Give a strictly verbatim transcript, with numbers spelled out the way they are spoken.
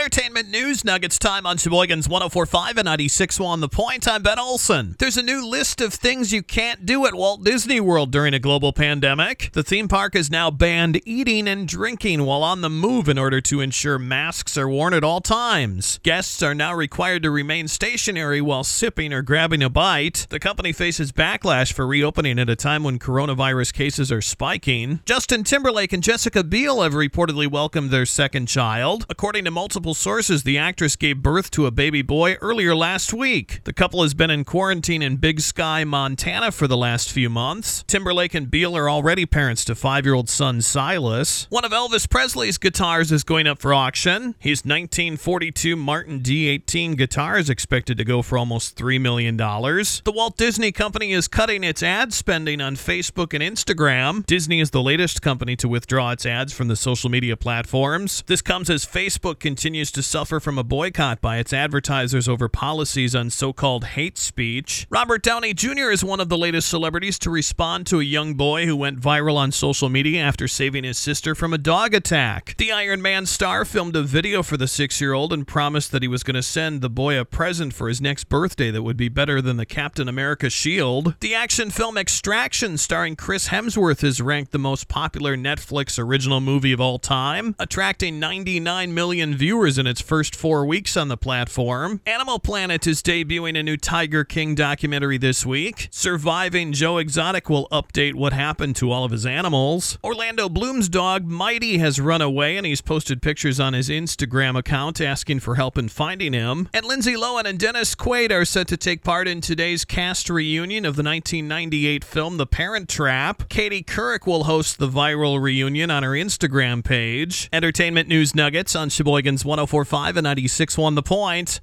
Entertainment news nuggets time on Sheboygan's one oh four point five and ninety-six point one The Point. I'm Ben Olson. There's a new list of things you can't do at Walt Disney World during a global pandemic. The theme park has now banned eating and drinking while on the move in order to ensure masks are worn at all times. Guests are now required to remain stationary while sipping or grabbing a bite. The company faces backlash for reopening at a time when coronavirus cases are spiking. Justin Timberlake and Jessica Biel have reportedly welcomed their second child. According to multiple sources, the actress gave birth to a baby boy earlier last week. The couple has been in quarantine in Big Sky, Montana for the last few months. Timberlake and Biel are already parents to five-year-old son Silas. One of Elvis Presley's guitars is going up for auction. His nineteen forty-two Martin D eighteen guitar is expected to go for almost three million dollars. The Walt Disney Company is cutting its ad spending on Facebook and Instagram. Disney is the latest company to withdraw its ads from the social media platforms. This comes as Facebook continues to suffer from a boycott by its advertisers over policies on so-called hate speech. Robert Downey Junior is one of the latest celebrities to respond to a young boy who went viral on social media after saving his sister from a dog attack. The Iron Man star filmed a video for the six-year-old and promised that he was going to send the boy a present for his next birthday that would be better than the Captain America shield. The action film Extraction, starring Chris Hemsworth, is ranked the most popular Netflix original movie of all time, attracting ninety-nine million viewers in its first four weeks on the platform. Animal Planet is debuting a new Tiger King documentary this week. Surviving Joe Exotic will update what happened to all of his animals. Orlando Bloom's dog Mighty has run away, and he's posted pictures on his Instagram account asking for help in finding him. And Lindsay Lohan and Dennis Quaid are set to take part in today's cast reunion of the nineteen ninety-eight film The Parent Trap. Katie Couric will host the viral reunion on her Instagram page. Entertainment news nuggets on Sheboygan's one oh four point five and ninety-six point one The Point.